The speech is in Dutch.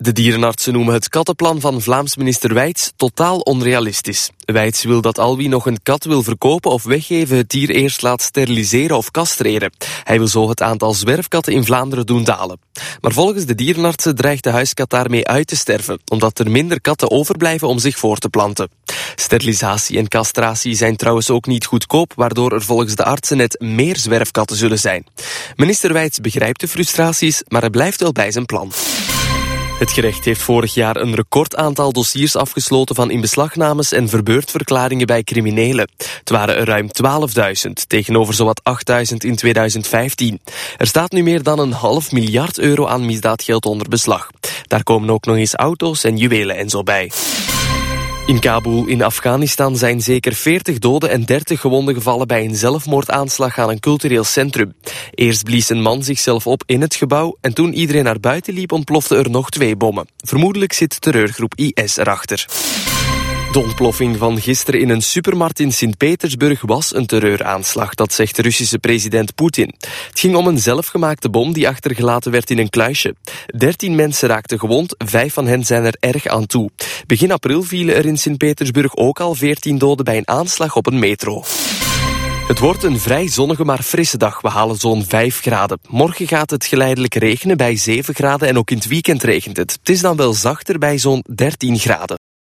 De dierenartsen noemen het kattenplan van Vlaams minister Wijts totaal onrealistisch. Wijts wil dat al wie nog een kat wil verkopen of weggeven het dier eerst laat steriliseren of castreren. Hij wil zo het aantal zwerfkatten in Vlaanderen doen dalen. Maar volgens de dierenartsen dreigt de huiskat daarmee uit te sterven, omdat er minder katten overblijven om zich voor te planten. Sterilisatie en castratie zijn trouwens ook niet goedkoop, waardoor er volgens de artsen net meer zwerfkatten zullen zijn. Minister Wijts begrijpt de frustraties, maar hij blijft wel bij zijn plan. Het gerecht heeft vorig jaar een recordaantal dossiers afgesloten van inbeslagnames en verbeurdverklaringen bij criminelen. Het waren er ruim 12.000, tegenover zowat 8.000 in 2015. Er staat nu meer dan €500 miljoen aan misdaadgeld onder beslag. Daar komen ook nog eens auto's en juwelen en zo bij. In Kabul in Afghanistan zijn zeker 40 doden en 30 gewonden gevallen bij een zelfmoordaanslag aan een cultureel centrum. Eerst blies een man zichzelf op in het gebouw en toen iedereen naar buiten liep ontploften er nog 2 bommen. Vermoedelijk zit terreurgroep IS erachter. De ontploffing van gisteren in een supermarkt in Sint-Petersburg was een terreuraanslag, dat zegt de Russische president Poetin. Het ging om een zelfgemaakte bom die achtergelaten werd in een kluisje. 13 mensen raakten gewond, 5 van hen zijn er erg aan toe. Begin april vielen er in Sint-Petersburg ook al 14 doden bij een aanslag op een metro. Het wordt een vrij zonnige maar frisse dag. We halen zo'n 5 graden. Morgen gaat het geleidelijk regenen bij 7 graden en ook in het weekend regent het. Het is dan wel zachter bij zo'n 13 graden.